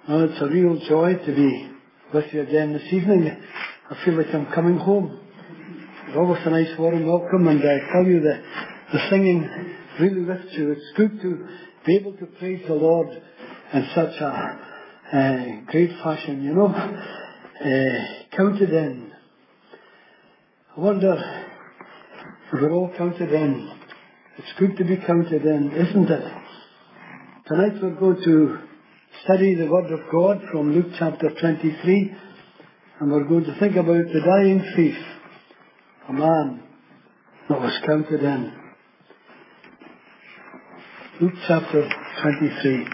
Well, it's a real joy to be with you again this evening. I feel like I'm coming home. It's always a nice warm welcome, and I tell you the singing really lifts you. It's good to be able to praise the Lord in such a great fashion, you know. Counted in. I wonder if we're all counted in. It's good to be counted in, isn't it? Tonight we're going to study the Word of God from Luke chapter 23, and we're going to think about the dying thief, a man that was counted in. Luke chapter 23.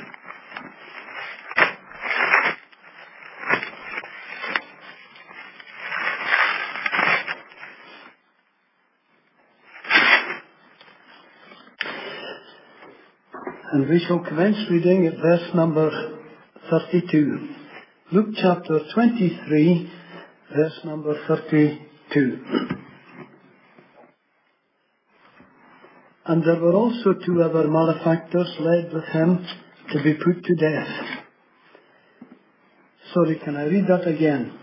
And we shall commence reading at verse number 32. Luke chapter 23, verse number 32. And there were also 2 other malefactors led with him to be put to death. Sorry, can I read that again?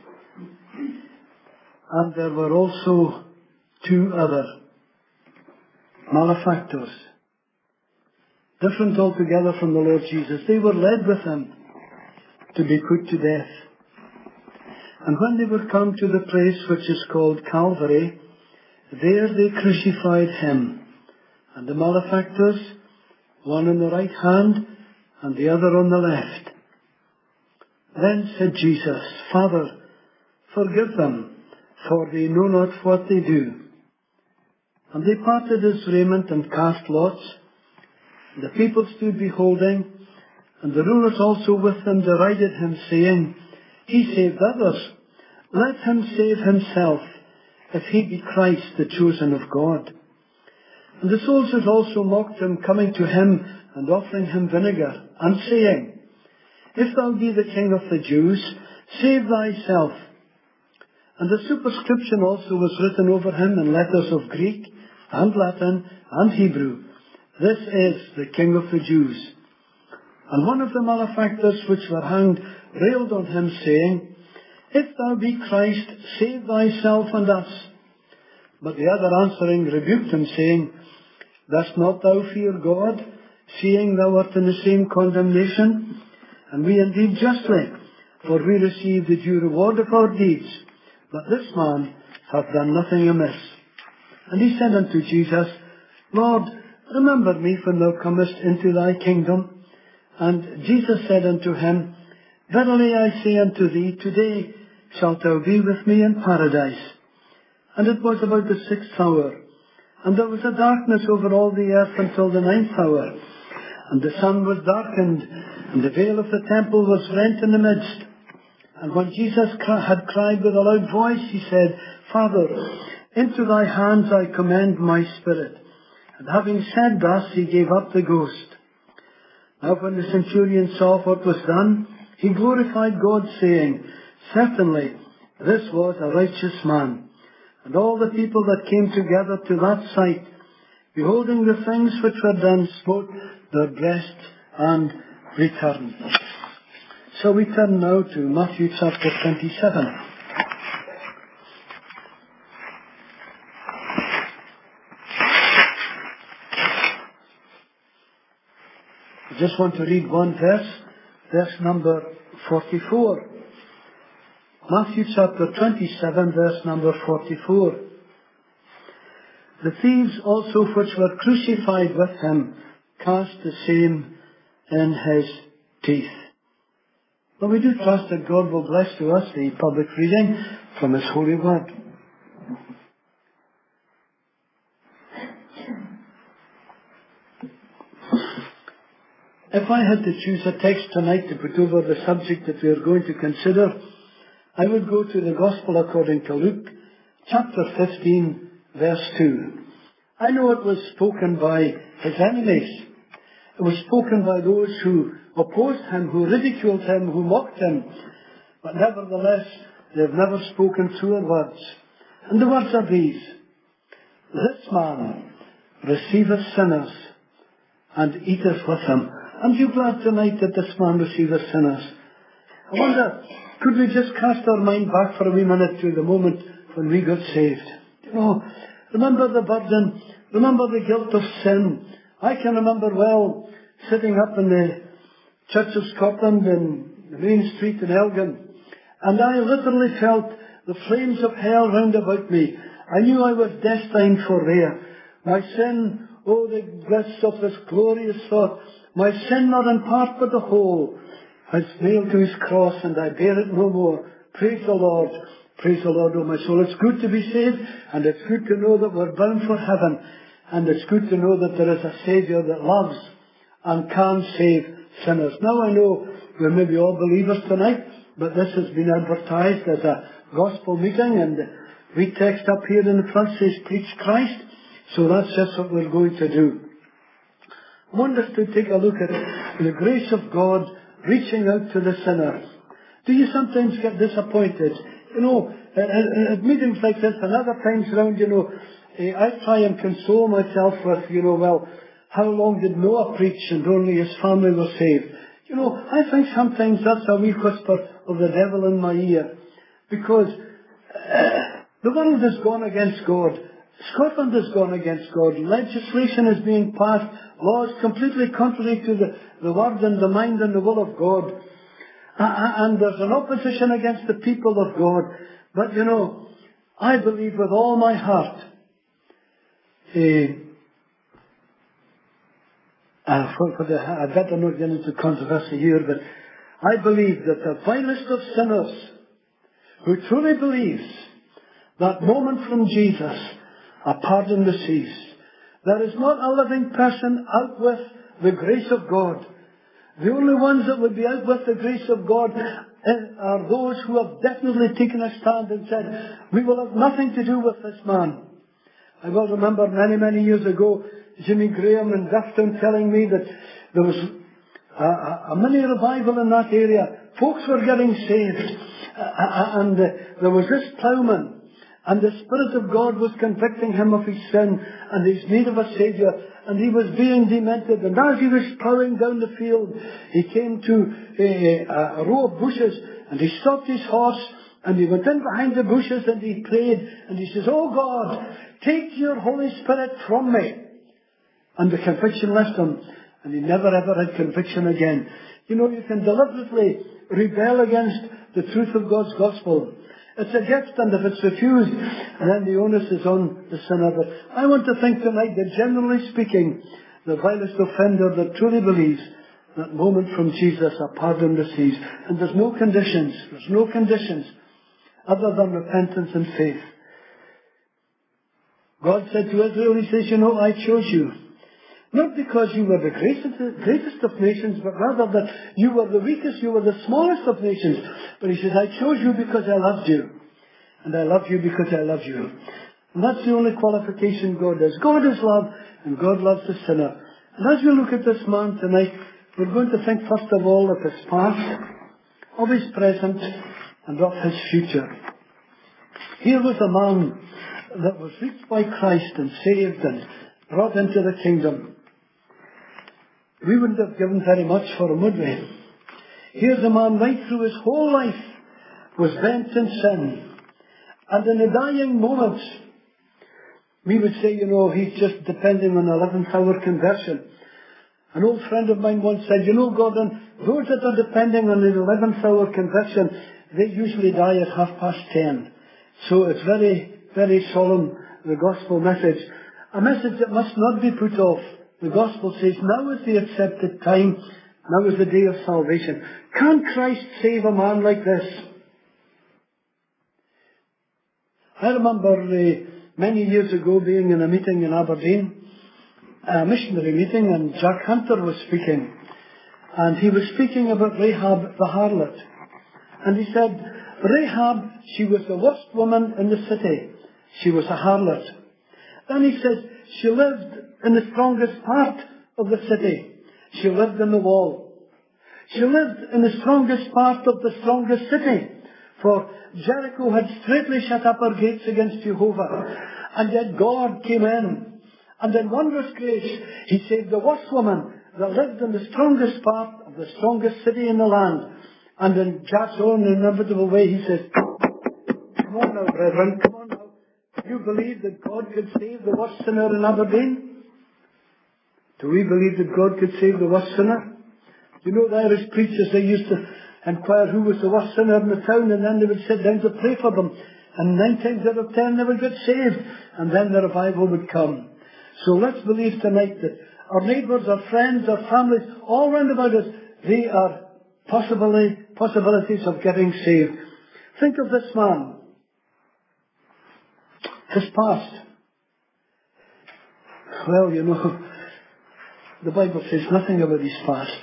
And there were also 2 other malefactors, different altogether from the Lord Jesus. They were led with him to be put to death. And when they were come to the place which is called Calvary, there they crucified him, and the malefactors, one on the right hand and the other on the left. Then said Jesus, Father, forgive them, for they know not what they do. And they parted his raiment and cast lots. The people stood beholding, and the rulers also with them derided him, saying, He saved others. Let him save himself, if he be Christ, the chosen of God. And the soldiers also mocked him, coming to him and offering him vinegar, and saying, If thou be the King of the Jews, save thyself. And the superscription also was written over him in letters of Greek and Latin and Hebrew, This is the King of the Jews. And one of the malefactors which were hanged railed on him, saying, If thou be Christ, save thyself and us. But the other answering rebuked him, saying, Dost not thou fear God, seeing thou art in the same condemnation? And we indeed justly, for we receive the due reward of our deeds. But this man hath done nothing amiss. And he said unto Jesus, Lord, remember me when thou comest into thy kingdom. And Jesus said unto him, Verily I say unto thee, today shalt thou be with me in paradise. And it was about the 6th hour, and there was a darkness over all the earth until the 9th hour. And the sun was darkened, and the veil of the temple was rent in the midst. And when Jesus had cried with a loud voice, he said, Father, into thy hands I commend my spirit. And having said thus, he gave up the ghost. Now when the centurion saw what was done, he glorified God, saying, Certainly this was a righteous man. And all the people that came together to that sight, beholding the things which were done, smote their breasts and returned. So we turn now to Matthew chapter 27. I just want to read one verse number 44. Matthew chapter 27, verse number 44. The thieves also which were crucified with him cast the same in his teeth. But we do trust that God will bless to us the public reading from his holy word. If I had to choose a text tonight to put over the subject that we are going to consider, I would go to the Gospel according to Luke, chapter 15, verse 2. I know it was spoken by his enemies. It was spoken by those who opposed him, who ridiculed him, who mocked him. But nevertheless, they have never spoken truer words. And the words are these: This man receiveth sinners and eateth with them. Aren't you glad tonight that this man receiveth sinners I wonder, could we just cast our mind back for a wee minute to the moment when we got saved? You know, remember the burden, remember the guilt of sin. I can remember well sitting up in the Church of Scotland in the main street in Elgin, and I literally felt the flames of hell round about me. I knew I was destined for there. My sin, oh the bliss of this glorious thought, my sin not in part but the whole, has nailed to his cross, and I bear it no more. Praise the Lord. Praise the Lord, oh my soul. It's good to be saved, and it's good to know that we're bound for heaven, and it's good to know that there is a Saviour that loves and can save sinners. Now I know we're maybe all believers tonight, but this has been advertised as a gospel meeting, and we text up here in the front says, preach Christ, so that's just what we're going to do. I want us to take a look at the grace of God reaching out to the sinner. Do you sometimes get disappointed? You know, at meetings like this and other times around, you know, I try and console myself with, you know, well, how long did Noah preach and only his family were saved? You know, I think sometimes that's a wee whisper of the devil in my ear. Because the world has gone against God. Scotland has gone against God. Legislation is being passed, laws completely contrary to the word and the mind and the will of God. And there's an opposition against the people of God. But you know, I believe with all my heart, I better not get into controversy here, but I believe that the vilest of sinners who truly believes that moment from Jesus, a pardon receives. There is not a living person out with the grace of God. The only ones that would be out with the grace of God are those who have definitely taken a stand and said, we will have nothing to do with this man. I will remember many, many years ago, Jimmy Graham in Dufftown telling me that there was a mini revival in that area. Folks were getting saved. And there was this ploughman. And the Spirit of God was convicting him of his sin and his need of a Saviour. And he was being demented. And as he was ploughing down the field, he came to a row of bushes. And he stopped his horse. And he went in behind the bushes and he prayed. And he says, oh God, take your Holy Spirit from me. And the conviction left him. And he never ever had conviction again. You know, you can deliberately rebel against the truth of God's gospel. It's a gift, and if it's refused, then the onus is on the sinner. But I want to think tonight that generally speaking, the vilest offender that truly believes that moment from Jesus a pardon receives. And there's no conditions. There's no conditions other than repentance and faith. God said to Israel, he says, you know, I chose you. Not because you were the greatest of nations, but rather that you were the weakest, you were the smallest of nations. But he says, I chose you because I loved you. And I love you because I love you. And that's the only qualification God does. God is love, and God loves the sinner. And as we look at this man tonight, we're going to think first of all of his past, of his present, and of his future. Here was a man that was reached by Christ and saved and brought into the kingdom. We wouldn't have given very much for him, would we? Here's a man right through his whole life was bent in sin. And in the dying moments, we would say, you know, he's just depending on 11th hour conversion. An old friend of mine once said, you know, Gordon, those that are depending on the 11th hour conversion, they usually die at 10:30. So it's very, very solemn, the gospel message. A message that must not be put off. The gospel says, now is the accepted time. Now is the day of salvation. Can Christ save a man like this? I remember many years ago being in a meeting in Aberdeen, a missionary meeting, and Jack Hunter was speaking. And he was speaking about Rahab the harlot. And he said, Rahab, she was the worst woman in the city. She was a harlot. Then he said, she lived in the strongest part of the city. She lived in the wall. She lived in the strongest part of the strongest city. For Jericho had straitly shut up her gates against Jehovah. And yet God came in. And in wondrous grace, he saved the worst woman that lived in the strongest part of the strongest city in the land. And in Jack's own inimitable way, he says, come on now, brethren, come on now. Do you believe that God could save the worst sinner in Aberdeen? Do we believe that God could save the worst sinner? You know, the Irish preachers, they used to inquire who was the worst sinner in the town, and then they would sit down to pray for them. And 9 times out of 10 they would get saved. And then the revival would come. So let's believe tonight that our neighbours, our friends, our families, all round about us, they are possibilities of getting saved. Think of this man. His past. Well, you know, the Bible says nothing about his past.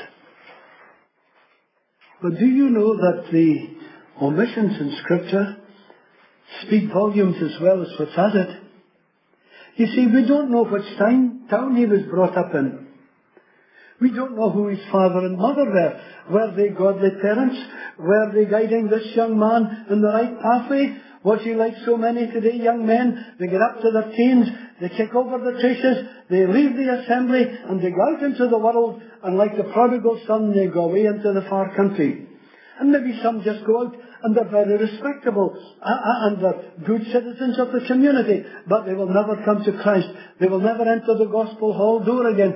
But do you know that the omissions in Scripture speak volumes as well as what's added? You see, we don't know which town he was brought up in. We don't know who his father and mother were. Were they godly parents? Were they guiding this young man in the right pathway? Was he like so many today, young men? They get up to their teens, they kick over the traces, they leave the assembly, and they go out into the world, and like the prodigal son, they go away into the far country. And maybe some just go out, and they're very respectable, and they're good citizens of the community, but they will never come to Christ. They will never enter the gospel hall door again.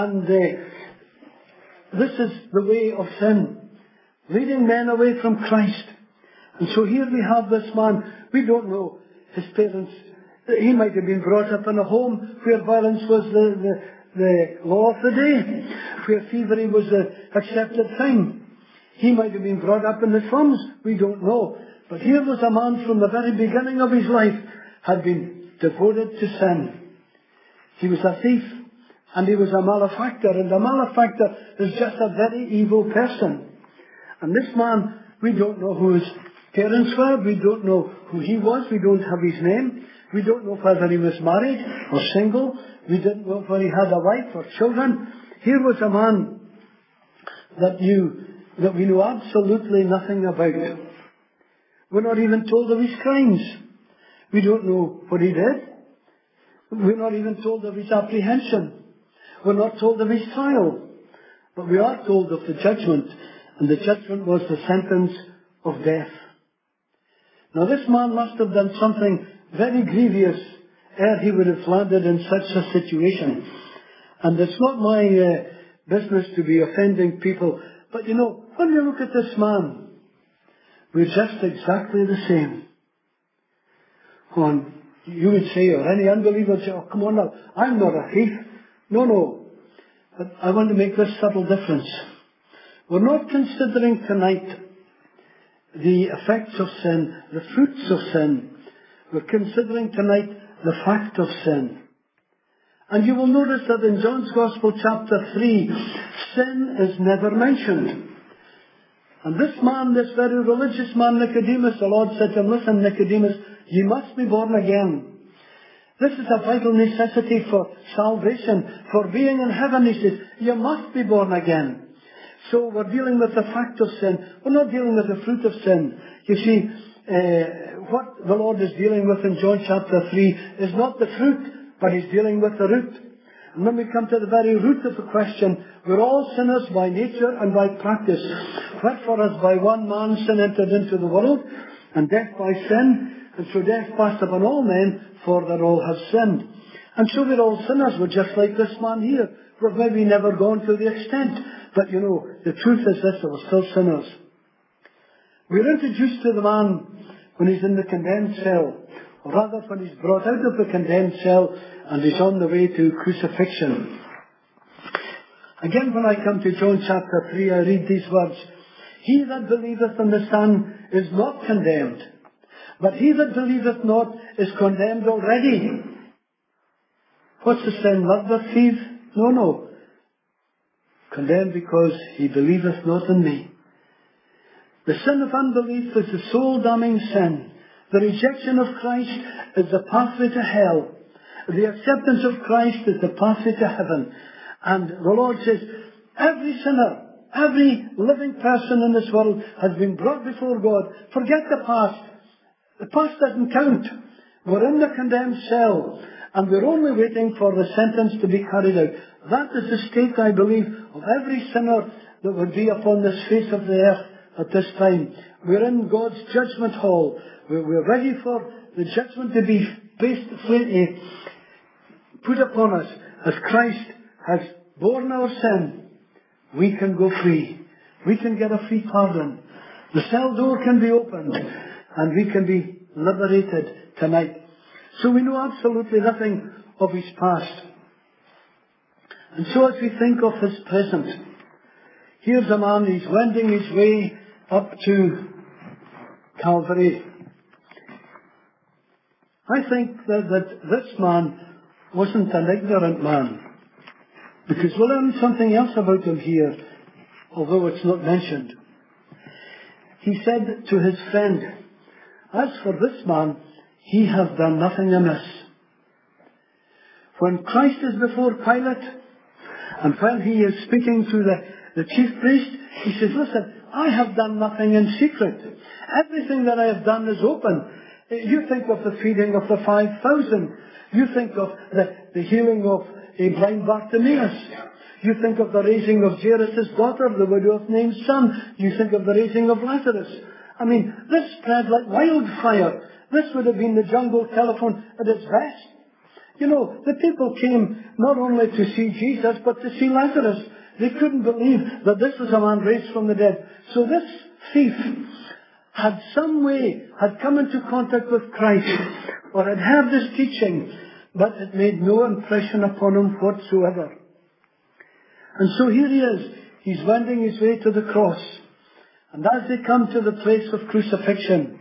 This is the way of sin, leading men away from Christ. And so here we have this man. We don't know his parents. He might have been brought up in a home where violence was the law of the day, where thievery was the accepted thing. He might have been brought up in the slums. We don't know. But here was a man from the very beginning of his life had been devoted to sin. He was a thief and he was a malefactor. And a malefactor is just a very evil person. And this man, we don't know who his parents were. We don't know who he was. We don't have his name. We don't know whether he was married or single. We didn't know whether he had a wife or children. Here was a man that we know absolutely nothing about. We're not even told of his crimes. We don't know what he did. We're not even told of his apprehension. We're not told of his trial. But we are told of the judgment. And the judgment was the sentence of death. Now this man must have done something very grievous ere he would have landed in such a situation. And it's not my business to be offending people. But you know, when you look at this man, we're just exactly the same. You would say, or any unbeliever would say, oh, come on now, I'm not a thief. No. But I want to make this subtle difference. We're not considering tonight the effects of sin, the fruits of sin. We're considering tonight the fact of sin. And you will notice that in John's Gospel chapter 3, sin is never mentioned. And this man, this very religious man, Nicodemus, the Lord said to him, listen, Nicodemus, you must be born again. This is a vital necessity for salvation, for being in heaven, he says. You must be born again. So we're dealing with the fact of sin. We're not dealing with the fruit of sin. You see, what the Lord is dealing with in John chapter 3 is not the fruit, but he's dealing with the root. And when we come to the very root of the question, we're all sinners by nature and by practice. Wherefore as by one man sin entered into the world, and death by sin, and so death passed upon all men, for that all have sinned. And so we're all sinners. We're just like this man here. We've maybe never gone to the extent. But you know, the truth is this, that we're still sinners. We're introduced to the man when he's in the condemned cell. Or rather, when he's brought out of the condemned cell and he's on the way to crucifixion. Again, when I come to John chapter 3, I read these words. He that believeth in the Son is not condemned, but he that believeth not is condemned already. What's the sin? Love the thief? No. Condemned because he believeth not in me. The sin of unbelief is the soul-damning sin. The rejection of Christ is the pathway to hell. The acceptance of Christ is the pathway to heaven. And the Lord says, every sinner, every living person in this world has been brought before God. Forget the past. The past doesn't count. We're in the condemned cell, and we're only waiting for the sentence to be carried out. That is the state, I believe, of every sinner that would be upon this face of the earth at this time. We're in God's judgment hall. We're ready for the judgment to be put upon us. As Christ has borne our sin, we can go free. We can get a free pardon. The cell door can be opened, and we can be liberated tonight. So we know absolutely nothing of his past. And so as we think of his present, here's a man, he's wending his way up to Calvary. I think that this man wasn't an ignorant man, because we'll learn something else about him here, although it's not mentioned. He said to his friend, "As for this man, he has done nothing amiss." When Christ is before Pilate, and when he is speaking to the chief priest, he says, "Listen, I have done nothing in secret. Everything that I have done is open." You think of the feeding of the 5,000. You think of the healing of a blind Bartimaeus. You think of the raising of Jairus' daughter, the widow of Nain's son. You think of the raising of Lazarus. I mean, this spread like wildfire. This would have been the jungle telephone at its best. You know, the people came not only to see Jesus, but to see Lazarus. They couldn't believe that this was a man raised from the dead. So this thief had come into contact with Christ, or had heard his teaching, but it made no impression upon him whatsoever. And so here he is. He's wending his way to the cross. And as they come to the place of crucifixion,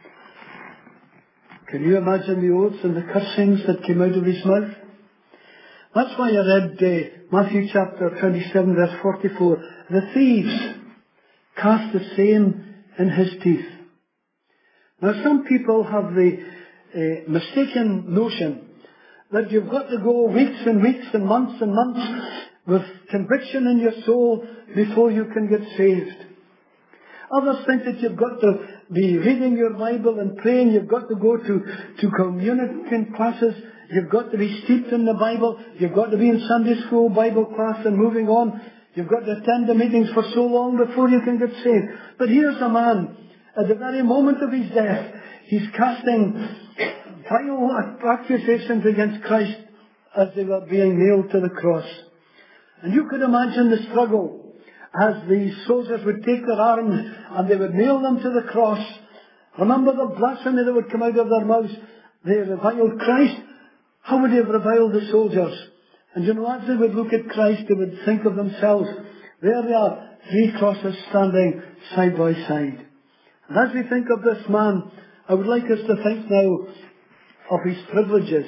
can you imagine the oaths and the cursings that came out of his mouth? That's why I read Matthew chapter 27, verse 44. The thieves cast the same in his teeth. Now some people have the mistaken notion that you've got to go weeks and weeks and months with conviction in your soul before you can get saved. Others think that you've got to be reading your Bible and praying. You've got to go to communion classes. You've got to be steeped in the Bible. You've got to be in Sunday school, Bible class, and moving on. You've got to attend the meetings for so long before you can get saved. But here's a man, at the very moment of his death, he's casting vile accusations against Christ as they were being nailed to the cross. And you could imagine the struggle as these soldiers would take their arms and they would nail them to the cross. Remember the blasphemy that would come out of their mouths. They reviled Christ. How would they have reviled the soldiers? And you know, as they would look at Christ, they would think of themselves. There they are, 3 crosses standing side by side. And as we think of this man, I would like us to think now of his privileges.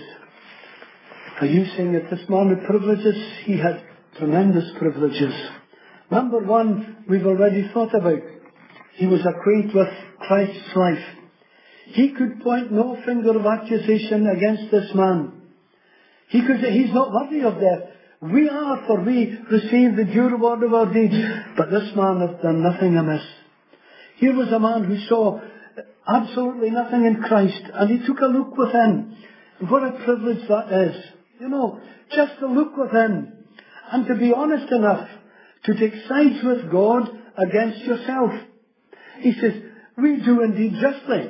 Are you saying that this man had privileges? He had tremendous privileges. Number one, we've already thought about. He was acquainted with Christ's life. He could point no finger of accusation against this man. He could say, he's not worthy of death. We are, for we receive the due reward of our deeds. But this man hath done nothing amiss. Here was a man who saw absolutely nothing in Christ, and he took a look within. What a privilege that is. You know, just to look within, and to be honest enough to take sides with God against yourself. He says, we do indeed justly,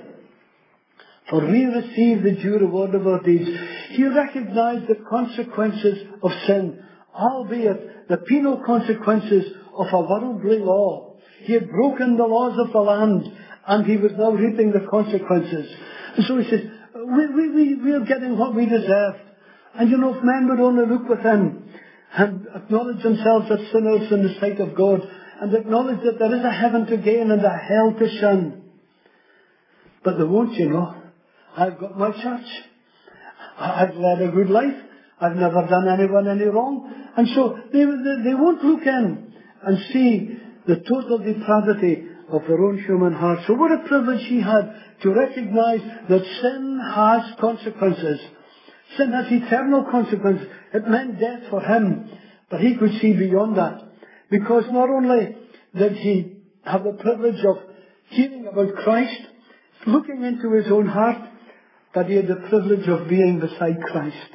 for we receive the due reward of our deeds. He recognized the consequences of sin, albeit the penal consequences of a worldly law. He had broken the laws of the land, and he was now reaping the consequences. And so he says, we are getting what we deserve. And you know, if men would only look within and acknowledge themselves as sinners in the sight of God, and acknowledge that there is a heaven to gain and a hell to shun. But they won't, you know. I've got my church. I've led a good life. I've never done anyone any wrong. And so they won't look in and see the total depravity of their own human heart. So what a privilege he had to recognize that sin has consequences. Sin has eternal consequences. It meant death for him. But he could see beyond that. Because not only did he have the privilege of hearing about Christ, looking into his own heart, but he had the privilege of being beside Christ.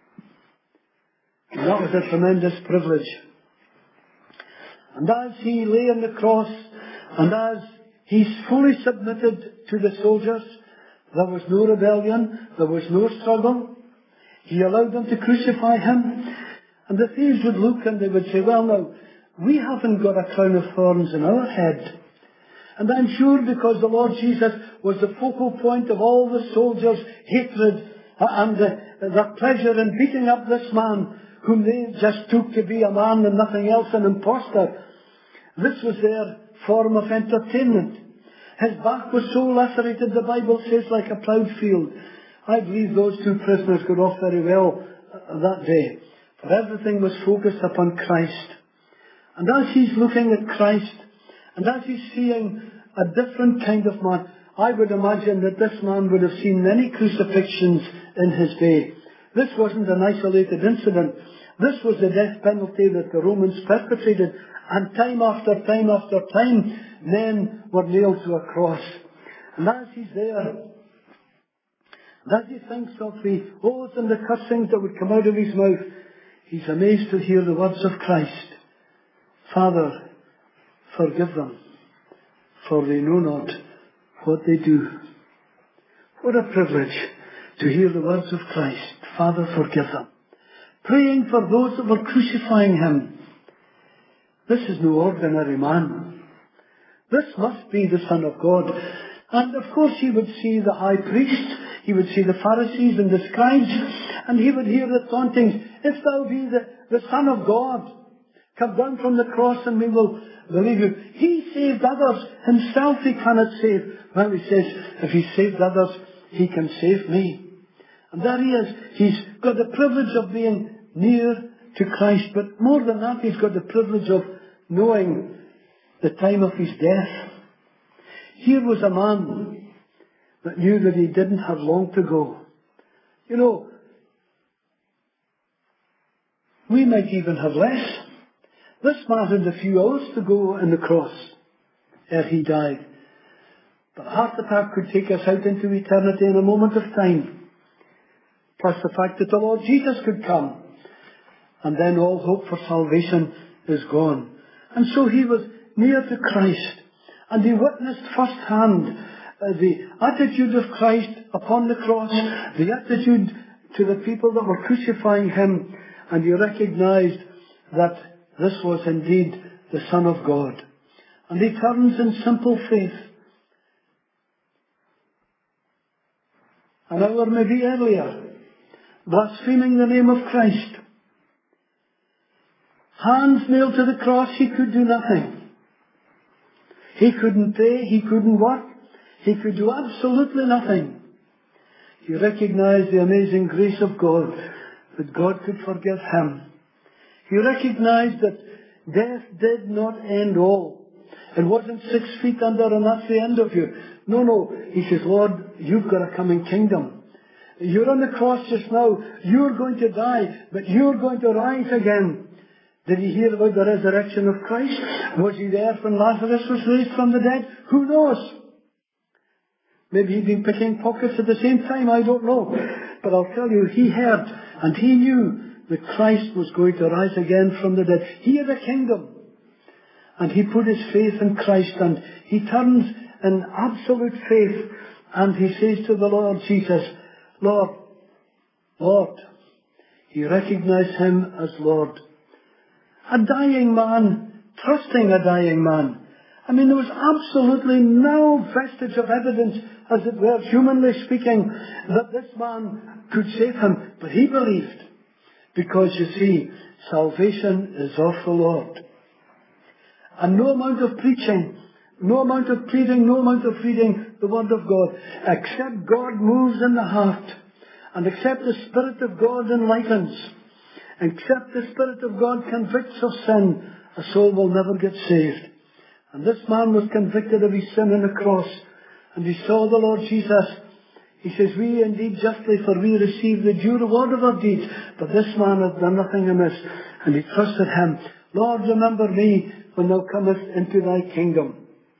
And that was a tremendous privilege. And as he lay on the cross, and as He's fully submitted to the soldiers. There was no rebellion. There was no struggle. He allowed them to crucify him. And the thieves would look and they would say, well now, we haven't got a crown of thorns in our head. And I'm sure because the Lord Jesus was the focal point of all the soldiers' hatred and their pleasure in beating up this man whom they just took to be a man and nothing else, an impostor. This was their form of entertainment. His back was so lacerated, the Bible says, like a ploughed field. I believe those two prisoners got off very well that day. For everything was focused upon Christ. And as he's looking at Christ, and as he's seeing a different kind of man, I would imagine that this man would have seen many crucifixions in his day. This wasn't an isolated incident. This was the death penalty that the Romans perpetrated. And time after time after time, men were nailed to a cross. And as he's there, and as he thinks of the oaths and the cursings that would come out of his mouth, he's amazed to hear the words of Christ. Father, forgive them, for they know not what they do. What a privilege to hear the words of Christ. Father, forgive them. Praying for those that were crucifying him. This is no ordinary man. This must be the Son of God. And of course he would see the high priest, he would see the Pharisees and the scribes, and he would hear the tauntings, if thou be the Son of God, come down from the cross and we will believe you. He saved others, himself he cannot save. Well, he says, if he saved others, he can save me. And there he is. He's got the privilege of being near to Christ, but more than that, he's got the privilege of knowing the time of his death. Here was a man that knew that he didn't have long to go. You know, we might even have less. This man had a few hours to go in the cross ere he died. But a heart attack could take us out into eternity in a moment of time. Plus the fact that the Lord Jesus could come. And then all hope for salvation is gone. And so he was near to Christ. And he witnessed firsthand the attitude of Christ upon the cross, the attitude to the people that were crucifying him. And he recognized that this was indeed the Son of God. And he turns in simple faith. An hour maybe earlier, blaspheming the name of Christ. Hands nailed to the cross, he could do nothing. He couldn't pray, he couldn't work, he could do absolutely nothing. He recognized the amazing grace of God, that God could forgive him. He recognized that death did not end all. It wasn't 6 feet under and that's the end of you. No. He says, Lord, you've got a coming kingdom. You're on the cross just now. You're going to die, but you're going to rise again. Did he hear about the resurrection of Christ? Was he there when Lazarus was raised from the dead? Who knows? Maybe he'd been picking pockets at the same time, I don't know. But I'll tell you, he heard and he knew that Christ was going to rise again from the dead. He had a kingdom. And he put his faith in Christ and he turns in absolute faith and he says to the Lord Jesus, Lord. He recognized him as Lord. A dying man, trusting a dying man. I mean, there was absolutely no vestige of evidence, as it were, humanly speaking, that this man could save him. But he believed. Because, you see, salvation is of the Lord. And no amount of preaching, no amount of pleading, no amount of reading the Word of God, except God moves in the heart, and except the Spirit of God enlightens, except the Spirit of God convicts of sin, a soul will never get saved. And this man was convicted of his sin on the cross, and he saw the Lord Jesus. He says, we indeed justly, for we receive the due reward of our deeds, but this man hath done nothing amiss. And he trusted him. Lord, remember me when thou comest into thy kingdom.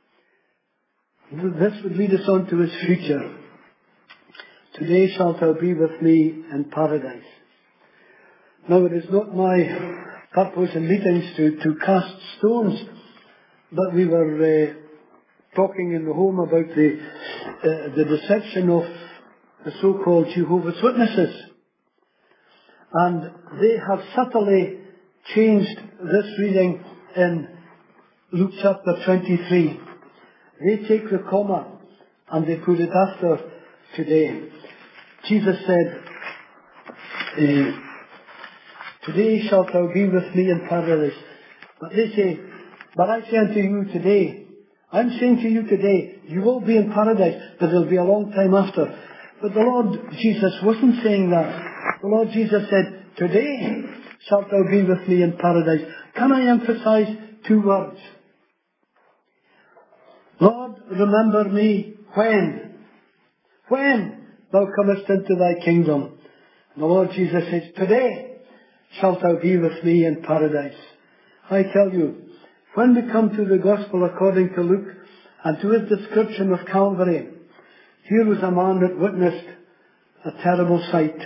This would lead us on to his future. Today shalt thou be with me in paradise. Now, it is not my purpose in meetings to cast stones, but we were talking in the home about the deception of the so-called Jehovah's Witnesses. And they have subtly changed this reading in Luke chapter 23. They take the comma and they put it after today. Jesus said, today shalt thou be with me in paradise. But they say, but I say unto you today, I'm saying to you today, you will be in paradise, but it'll be a long time after. But the Lord Jesus wasn't saying that. The Lord Jesus said, today shalt thou be with me in paradise. Can I emphasize two words? Lord, remember me when? When thou comest into thy kingdom. And the Lord Jesus says, today shalt thou be with me in paradise. I tell you, when we come to the Gospel according to Luke and to his description of Calvary, here was a man that witnessed a terrible sight.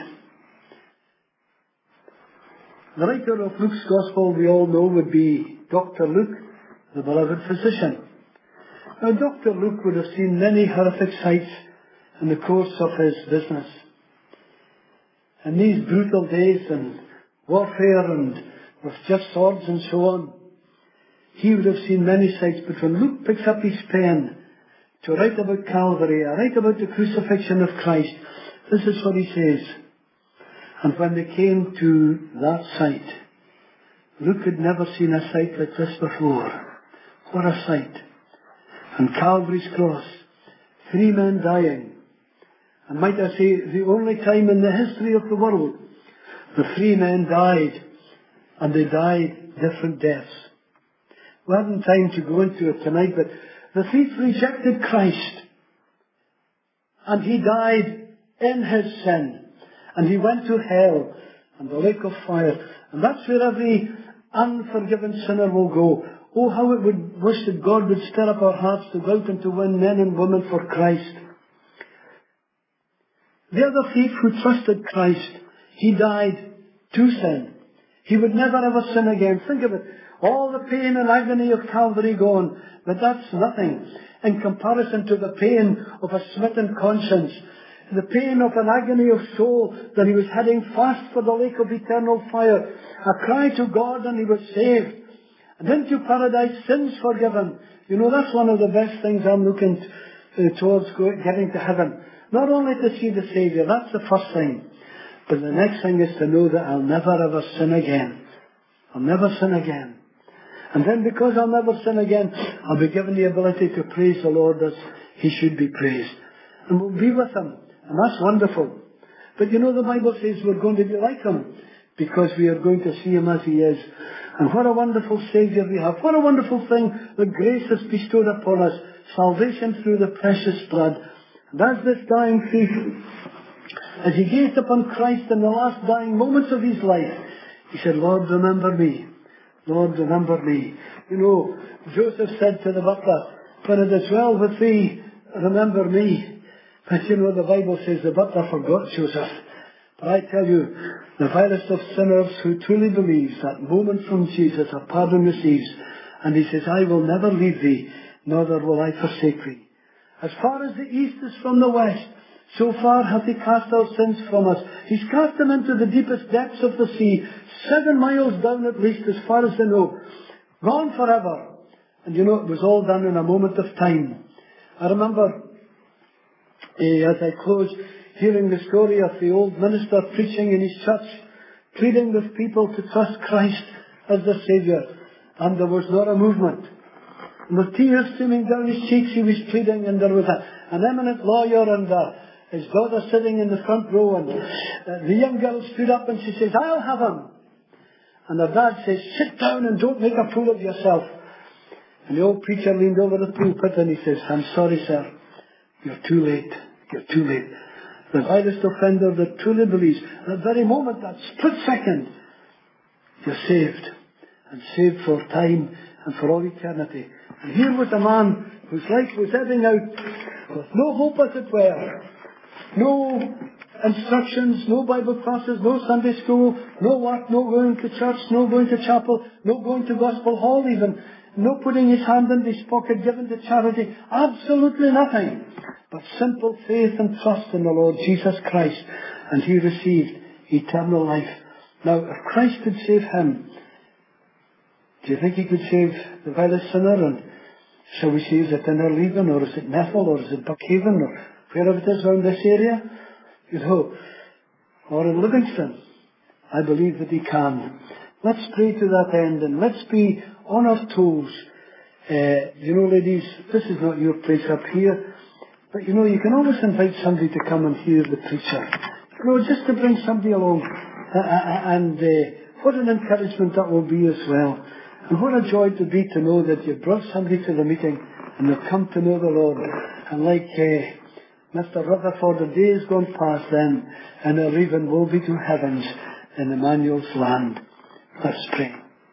The writer of Luke's Gospel, we all know, would be Dr. Luke, the beloved physician. Now, Dr. Luke would have seen many horrific sights in the course of his business. In these brutal days and warfare and with just swords and so on, he would have seen many sights. But when Luke picks up his pen to write about Calvary, or write about the crucifixion of Christ, this is what he says. And when they came to that sight, Luke had never seen a sight like this before. What a sight. On Calvary's cross, 3 men dying. And might I say, the only time in the history of the world, the 3 men died, and they died different deaths. We haven't time to go into it tonight, but the thief rejected Christ, and he died in his sin, and he went to hell and the lake of fire. And that's where every unforgiven sinner will go. Oh, how it would wish that God would stir up our hearts to go out and to win men and women for Christ. The other thief who trusted Christ, he died to sin. He would never ever sin again. Think of it. All the pain and agony of Calvary gone. But that's nothing in comparison to the pain of a smitten conscience. The pain of an agony of soul that he was heading fast for the lake of eternal fire. A cry to God and he was saved. And into paradise, sins forgiven. You know, that's one of the best things I'm looking towards getting to heaven. Not only to see the Saviour, that's the first thing. But the next thing is to know that I'll never ever sin again. I'll never sin again. And then because I'll never sin again, I'll be given the ability to praise the Lord as He should be praised. And we'll be with Him. And that's wonderful. But you know, the Bible says we're going to be like Him, because we are going to see Him as He is. And what a wonderful Saviour we have. What a wonderful thing that grace has bestowed upon us. Salvation through the precious blood. And as this dying thief, as he gazed upon Christ in the last dying moments of his life, he said, Lord, remember me. Lord, remember me. You know, Joseph said to the butler, when it is well with thee, remember me. But you know, the Bible says the butler forgot Joseph. But I tell you, the vilest of sinners who truly believes that moment from Jesus a pardon receives, and he says, I will never leave thee, neither will I forsake thee. As far as the east is from the west, so far hath He cast our sins from us. He's cast them into the deepest depths of the sea, 7 miles down at least, as far as they know. Gone forever. And you know, it was all done in a moment of time. I remember, as I closed, hearing the story of the old minister preaching in his church, pleading with people to trust Christ as their Saviour. And there was not a movement. And with tears streaming down his cheeks, he was pleading, and there was an eminent lawyer and his daughter sitting in the front row, and the young girl stood up and she says, I'll have him. And her dad says, sit down and don't make a fool of yourself. And the old preacher leaned over the pulpit and he says, I'm sorry, sir. You're too late. You're too late. The vilest offender that truly believes, at that very moment, that split second, you're saved. And saved for time and for all eternity. And here was a man whose life was ebbing out with no hope, as it were. No instructions, no Bible classes, no Sunday school, no work, no going to church, no going to chapel, no going to gospel hall even. No putting his hand in his pocket, giving to charity. Absolutely nothing. But simple faith and trust in the Lord Jesus Christ. And he received eternal life. Now, if Christ could save him, do you think he could save the vilest sinner? And shall we say, is it Innerleithen, or is it Nethel, or is it Buckhaven, or wherever it is around this area? You know, or in Livingston. I believe that he can. Let's pray to that end, and let's be on our toes. You know, ladies, this is not your place up here, but you know, you can always invite somebody to come and hear the preacher. You know, just to bring somebody along, and what an encouragement that will be as well. And what a joy to be to know that you brought somebody to the meeting and they've come to know the Lord. And like Mr. Rutherford, the day has gone past then, and they'll even will be to heavens in Emmanuel's land. Let's pray.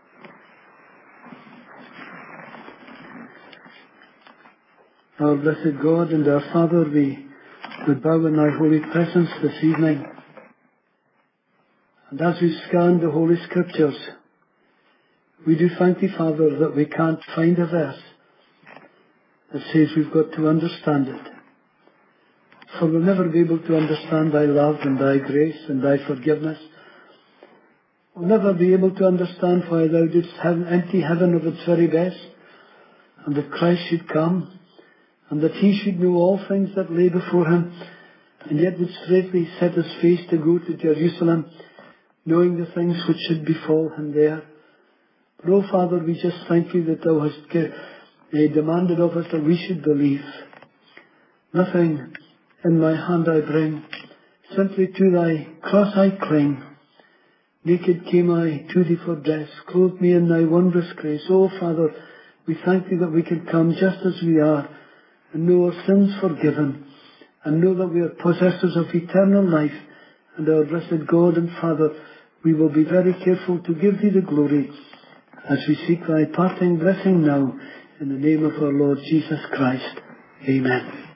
Our blessed God and our Father, we bow in thy holy presence this evening. And as we scan the Holy Scriptures, we do thank thee, Father, that we can't find a verse that says we've got to understand it. For we'll never be able to understand thy love and thy grace and thy forgiveness. We'll never be able to understand why thou didst empty heaven of its very best, and that Christ should come, and that he should know all things that lay before him, and yet would straightly set his face to go to Jerusalem, knowing the things which should befall him there. But, oh Father, we just thank you that thou hast demanded of us that we should believe. Nothing in my hand I bring, simply to thy cross I cling. Naked came I to thee for dress, clothe me in thy wondrous grace. Oh Father, we thank thee that we can come just as we are, and know our sins forgiven, and know that we are possessors of eternal life, and our blessed God and Father, we will be very careful to give thee the glory as we seek thy parting blessing now, in the name of our Lord Jesus Christ. Amen.